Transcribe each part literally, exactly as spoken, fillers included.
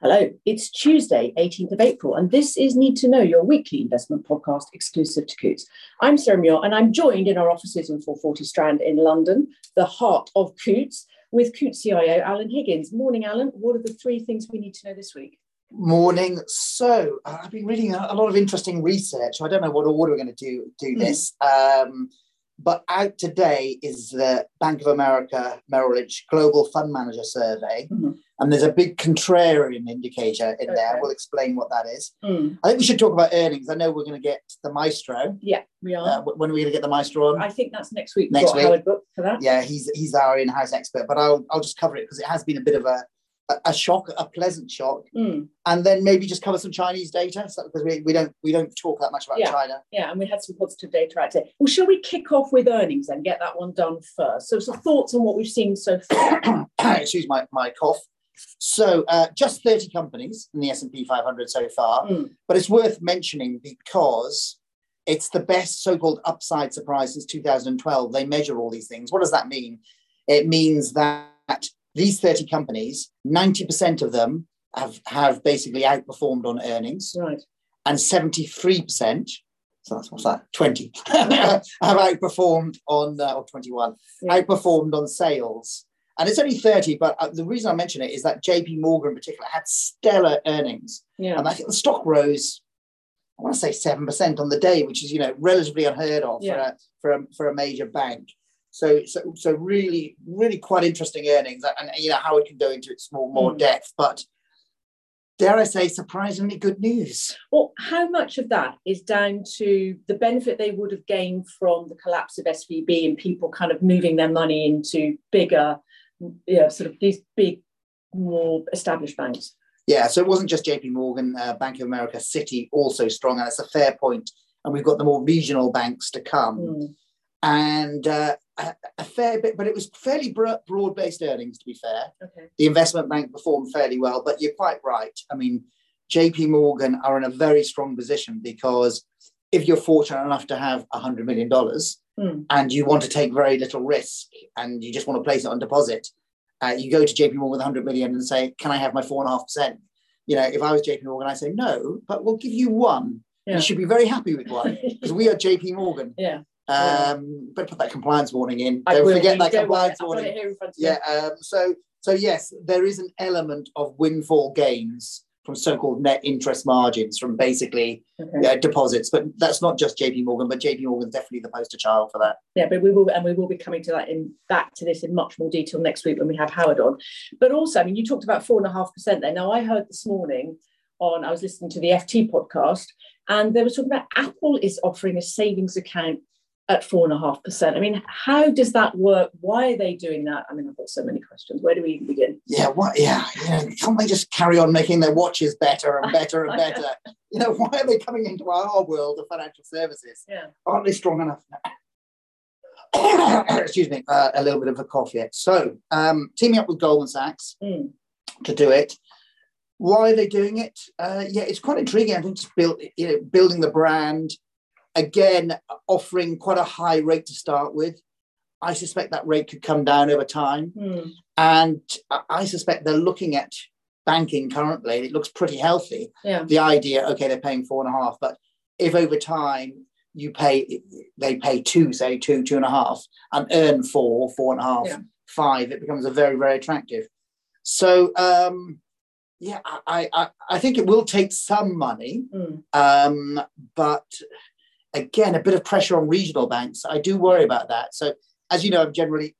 Hello, it's Tuesday, eighteenth of April, and this is Need to Know, your weekly investment podcast exclusive to Coutts. I'm Sarah Muir, and I'm joined in our offices in four forty Strand in London, the heart of Coutts, with Coutts C I O Alan Higgins. Morning, Alan. What are the three things we need to know this week? Morning. So uh, I've been reading a, a lot of interesting research. I don't know what order we're going to do do this, mm. um, but out today is the Bank of America Merrill Lynch Global Fund Manager Survey. Mm-hmm. And there's a big contrarian indicator in okay. there. We'll explain what that is. Mm. I think we should talk about earnings. I know we're going to get the Maestro. Yeah, we are. Uh, when are we going to get the Maestro on? I think that's next week. We've next got week. Howard booked for that. Yeah, he's he's our in-house expert. But I'll I'll just cover it because it has been a bit of a a shock, a pleasant shock, mm. and then maybe just cover some Chinese data so, because we, we don't we don't talk that much about yeah. China. Yeah, and we had some positive data out today. Well, shall we kick off with earnings and get that one done first? So, some thoughts on what we've seen so far. Excuse my my cough. So, uh, just thirty companies in the S and P five hundred so far, mm. but it's worth mentioning because it's the best so-called upside surprise since two thousand twelve. They measure all these things. What does that mean? It means that these thirty companies, ninety percent of them have, have basically outperformed on earnings. Right. And seventy-three percent, so that's what's that, twenty, have outperformed on, uh, or twenty-one, yeah. outperformed on sales. And it's only thirty, but uh, the reason I mention it is that J P Morgan in particular had stellar earnings. Yeah. And I think the stock rose, I want to say seven percent on the day, which is, you know, relatively unheard of yeah. for, a, for, a, for a major bank. So, so, so really, really quite interesting earnings. And, you know, Howard can go into it more, more mm. depth, but dare I say, surprisingly good news. Well, how much of that is down to the benefit they would have gained from the collapse of S V B and people kind of moving their money into bigger, you know, sort of these big, more established banks? Yeah, so it wasn't just J P Morgan, uh, Bank of America, Citi also strong, and it's a fair point. And we've got the more regional banks to come. Mm. And uh, a, a fair bit, but it was fairly broad-based earnings, to be fair. Okay. The investment bank performed fairly well, but you're quite right. I mean, J P Morgan are in a very strong position because if you're fortunate enough to have one hundred million dollars mm. and you want to take very little risk and you just want to place it on deposit, uh, you go to J P Morgan with one hundred million dollars and say, can I have my four point five percent? You know, if I was J P Morgan, I'd say, no, but we'll give you one. Yeah. You should be very happy with one because we are J P Morgan. Yeah. Um, but put that compliance warning in. I don't will, forget that don't compliance worry. warning. I've got it here in front of yeah. Um, so, so yes, there is an element of windfall gains from so-called net interest margins from basically okay. uh, deposits, but that's not just J P Morgan, but J P Morgan's definitely the poster child for that. Yeah, but we will, and we will be coming to that in back to this in much more detail next week when we have Howard on. But also, I mean, you talked about four and a half percent there. Now, I heard this morning on, I was listening to the F T podcast, and they were talking about Apple is offering a savings account at four and a half percent. I mean, how does that work? Why are they doing that? I mean, I've got so many questions. Where do we even begin? Yeah, what? Yeah, yeah. Can't they just carry on making their watches better and better and better? You know, why are they coming into our world of financial services? Yeah, aren't they strong enough? Excuse me, uh, a little bit of a cough yet. So, um, teaming up with Goldman Sachs mm. to do it. Why are they doing it? Uh, yeah, it's quite intriguing. I think it's build, you know, building the brand. Again, offering quite a high rate to start with. I suspect that rate could come down over time. Mm. And I suspect they're looking at banking currently. It looks pretty healthy. Yeah. The idea, okay, they're paying four and a half, but if over time you pay, they pay two, say two, two and a half, and earn four, four and a half, yeah. five, it becomes a very, very attractive. So, um, yeah, I, I, I think it will take some money, mm. um, but again, a bit of pressure on regional banks. I do worry about that. So, as you know, I'm generally,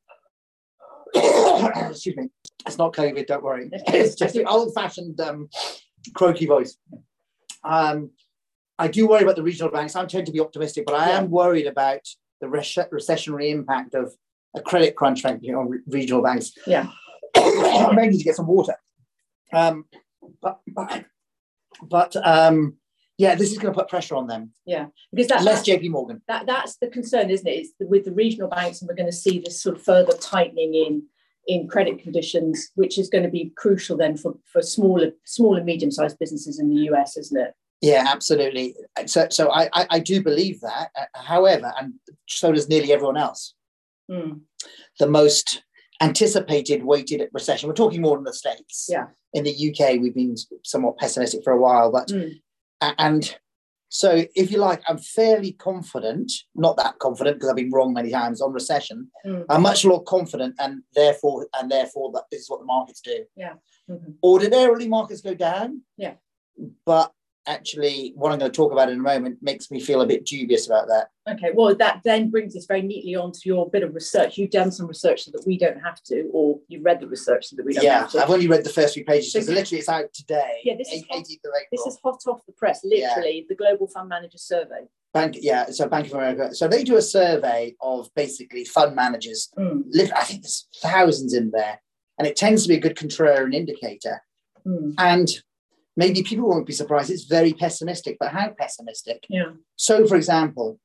excuse me, it's not COVID, don't worry. It's just the old-fashioned um, croaky voice. Um, I do worry about the regional banks. I tend to be optimistic, but I yeah. am worried about the re- recessionary impact of a credit crunch, frankly, on re- regional banks. Yeah. I may need to get some water. Um, but, but, but um, yeah, this is going to put pressure on them. Yeah, because that, less J P Morgan. That that's the concern, isn't it? It's with the regional banks, and we're going to see this sort of further tightening in in credit conditions, which is going to be crucial then for for smaller, small and medium sized businesses in the U S, isn't it? Yeah, absolutely. So, so I I, I do believe that. Uh, however, and so does nearly everyone else. Mm. The most anticipated weighted recession. We're talking more in the States. Yeah. In the U K, we've been somewhat pessimistic for a while, but mm. and so if you like, I'm fairly confident, not that confident because I've been wrong many times on recession. Mm. I'm much more confident, and therefore, and therefore, that this is what the markets do. Yeah. Mm-hmm. Ordinarily, markets go down. Yeah. But actually, what I'm going to talk about in a moment makes me feel a bit dubious about that. Okay, well, that then brings us very neatly on to your bit of research. You've done some research so that we don't have to, or you've read the research so that we don't yeah, have to. I've only read the first few pages because so, literally it's out today. Yeah, this is, hot, this is hot off the press, literally, yeah. The Global Fund Manager Survey. Bank, yeah, so Bank of America. So they do a survey of basically fund managers. Mm. I think there's thousands in there, and it tends to be a good contrarian indicator. Mm. And maybe people won't be surprised. It's very pessimistic, but how pessimistic? Yeah. So, for example,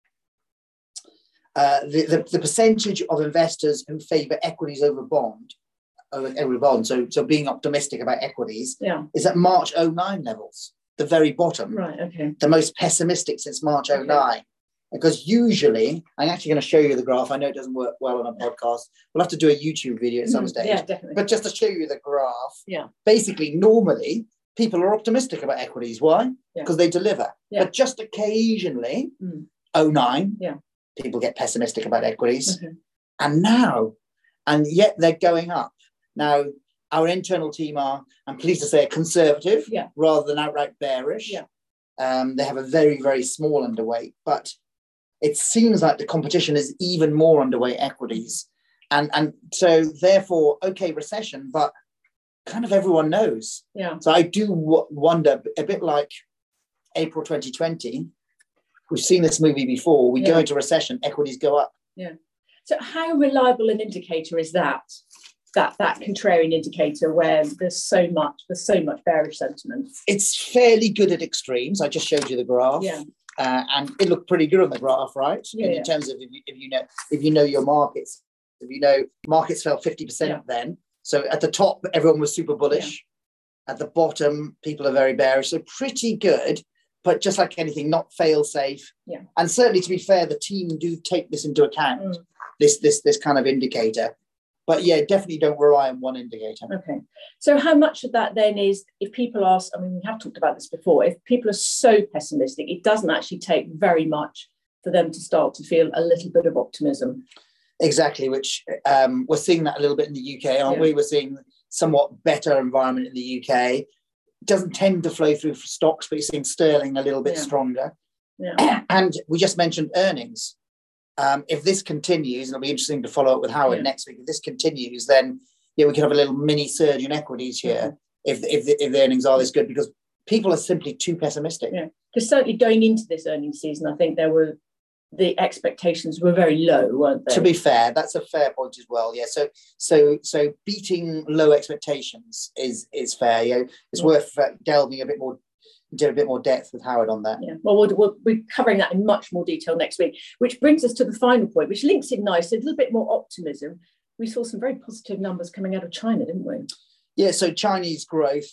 uh, the, the, the percentage of investors who favour equities over bond, over, over bond, so, so being optimistic about equities, yeah. is at March oh nine levels, the very bottom. Right, okay. The most pessimistic since March oh nine. Okay. Because usually, I'm actually going to show you the graph. I know it doesn't work well on a podcast. We'll have to do a YouTube video at some stage. Yeah, definitely. But just to show you the graph, yeah. basically, normally, people are optimistic about equities. Why? Because yeah. they deliver. Yeah. But just occasionally, mm. oh nine, yeah. people get pessimistic about equities. Okay. And now, and yet they're going up. Now, our internal team are, I'm pleased to say, conservative yeah. rather than outright bearish. Yeah. Um, they have a very, very small underweight. But it seems like the competition is even more underweight equities. And, and so, therefore, okay, recession, but kind of everyone knows. Yeah. So I do w- wonder, a bit like April twenty twenty, we've seen this movie before, we yeah. go into recession, equities go up. Yeah. So how reliable an indicator is that, that, that contrarian indicator where there's so much, there's so much bearish sentiment? It's fairly good at extremes. I just showed you the graph. Yeah. Uh, and it looked pretty good on the graph, right? Yeah, in, yeah. in terms of if you, if you know if you know your markets. If you know markets fell fifty percent yeah. then. So at the top, everyone was super bullish. Yeah. At the bottom, people are very bearish. So pretty good, but just like anything, not fail safe. Yeah. And certainly, to be fair, the team do take this into account, mm. this this this kind of indicator. But yeah, definitely don't rely on one indicator. Okay. So how much of that then is, if people ask, I mean, we have talked about this before, if people are so pessimistic, it doesn't actually take very much for them to start to feel a little bit of optimism. Exactly, which um, we're seeing that a little bit in the U K, aren't yeah. we? We're seeing somewhat better environment in the U K. It doesn't tend to flow through for stocks, but you're seeing sterling a little bit yeah. stronger. Yeah. And we just mentioned earnings. Um, if this continues, and it'll be interesting to follow up with Howard yeah. next week. If this continues, then yeah, we could have a little mini surge in equities here mm-hmm. if if the, if the earnings are this good, because people are simply too pessimistic. Yeah, because certainly going into this earnings season, I think there were. The expectations were very low, weren't they? To be fair, that's a fair point as well. Yeah. So, so, so beating low expectations is is fair. Yeah, it's yeah. worth uh, delving a bit more, into a bit more depth with Howard on that. Yeah. Well, we'll, we'll be covering that in much more detail next week, which brings us to the final point, which links in nicely, a little bit more optimism. We saw some very positive numbers coming out of China, didn't we? Yeah. So Chinese growth,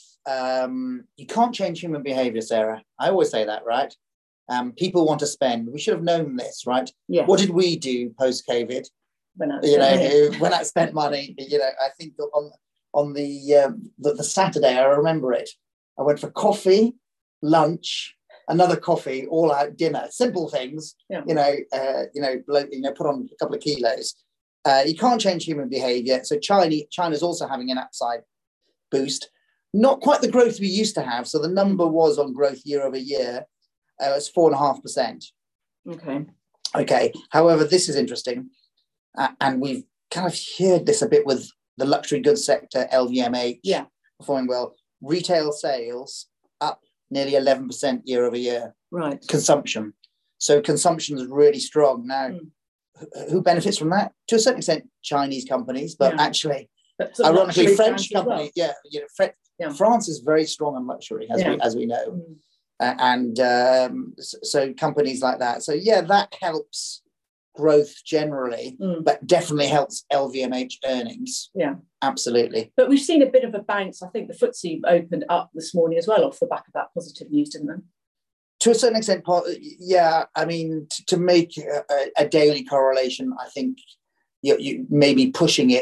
um, you can't change human behaviour, Sarah. I always say that, right? Um, people want to spend. We should have known this, right? Yes. What did we do post-COVID? When I you know, when I spent money, you know, I think on on the, um, the the Saturday, I remember it. I went for coffee, lunch, another coffee, all out dinner. Simple things, yeah. you know, uh, you know, blow, you know, put on a couple of kilos. Uh, you can't change human behaviour. So China, China's also having an upside boost. Not quite the growth we used to have. So the number was on growth year over year. Uh, it's four and a half percent. Okay. Okay. However, this is interesting, uh, and we've kind of heard this a bit with the luxury goods sector, L V M H, yeah, performing well. Retail sales up nearly eleven percent year over year. Right. Consumption. So consumption is really strong now. Mm. Who benefits from that? To a certain extent, Chinese companies, but yeah. actually, but ironically, French companies. Well. Yeah, you know, Fre- yeah. France is very strong on luxury, as yeah. we as we know. Mm. Uh, and um, so companies like that. So, yeah, that helps growth generally, mm. but definitely helps L V M H earnings. Yeah, absolutely. But we've seen a bit of a bounce. I think the F T S E opened up this morning as well off the back of that positive news, didn't it? To a certain extent, yeah. I mean, to, to make a, a daily correlation, I think you, you may be pushing it.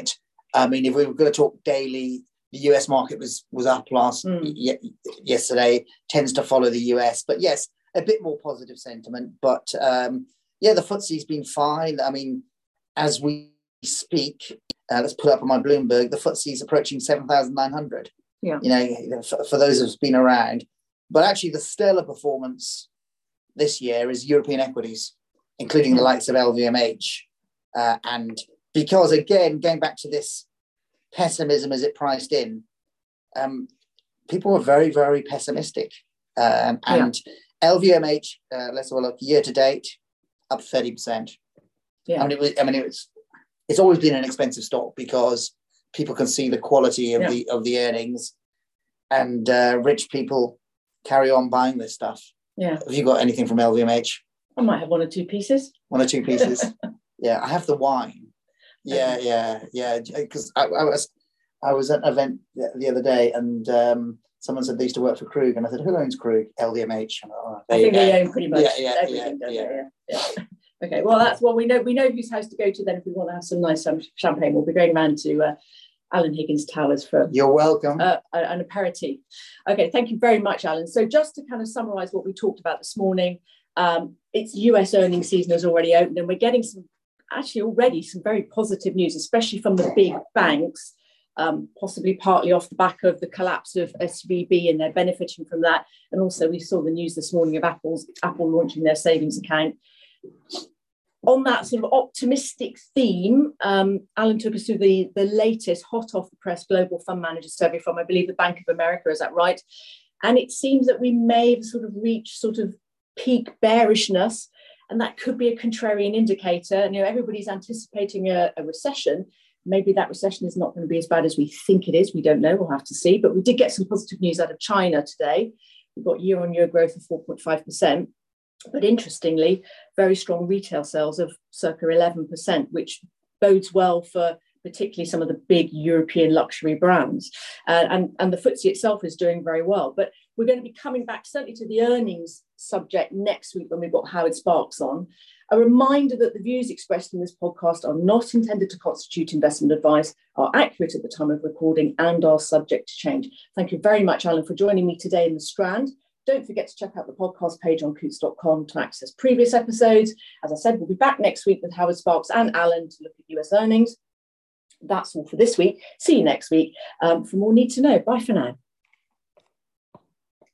I mean, if we were going to talk daily, the U S market was was up last mm. y- yesterday, tends to follow the U S. But yes, a bit more positive sentiment. But um, yeah, the F T S E's been fine. I mean, as we speak, uh, let's put up on my Bloomberg, the F T S E's approaching seven thousand nine hundred. Yeah. You know, for, for those who've been around. But actually, the stellar performance this year is European equities, including the likes of L V M H. Uh, and because, again, going back to this pessimism as it priced in, um, people were very, very pessimistic. Um, and yeah. L V M H, uh, let's have a look, year to date, up thirty percent. Yeah. I mean, it was, I mean, it was, it's always been an expensive stock because people can see the quality of yeah. the of the earnings, and uh, rich people carry on buying this stuff. Yeah. Have you got anything from L V M H? I might have one or two pieces. One or two pieces. Yeah, I have the wine. Yeah, okay. yeah, yeah. Because I, I was I was at an event the other day, and um, someone said they used to work for Krug, and I said, "Who owns Krug?" L V M H. Like, oh, I think they own pretty much yeah, yeah, everything. Yeah, yeah. yeah, yeah. Okay, well, that's well, we know we know whose house to go to then if we want to have some nice um, champagne. We'll be going round to uh, Alan Higgins Towers for You're welcome. Uh, an aperitif. Okay, thank you very much, Alan. So just to kind of summarise what we talked about this morning, um, it's U S earnings season has already opened, and we're getting some actually already some very positive news, especially from the big banks, um, possibly partly off the back of the collapse of S V B, and they're benefiting from that. And also we saw the news this morning of Apple's Apple launching their savings account. On that sort of optimistic theme, um, Alan took us through the, the latest hot off the press global fund manager survey from, I believe, the Bank of America, is that right? And it seems that we may have sort of reached sort of peak bearishness, and that could be a contrarian indicator. You know, everybody's anticipating a, a recession. Maybe that recession is not going to be as bad as we think it is. We don't know. We'll have to see. But we did get some positive news out of China today. We've got year-on-year growth of four point five percent. But interestingly, very strong retail sales of circa eleven percent, which bodes well for particularly some of the big European luxury brands. Uh, and, and the F T S E itself is doing very well. But we're going to be coming back certainly to the earnings subject next week when we've got Howard Sparks on. A reminder that the views expressed in this podcast are not intended to constitute investment advice, are accurate at the time of recording, and are subject to change. Thank you very much, Alan, for joining me today in the Strand. Don't forget to check out the podcast page on Coutts dot com to access previous episodes. As I said, we'll be back next week with Howard Sparks and Alan to look at U S earnings. That's all for this week. See you next week um, for more Need to Know. Bye for now.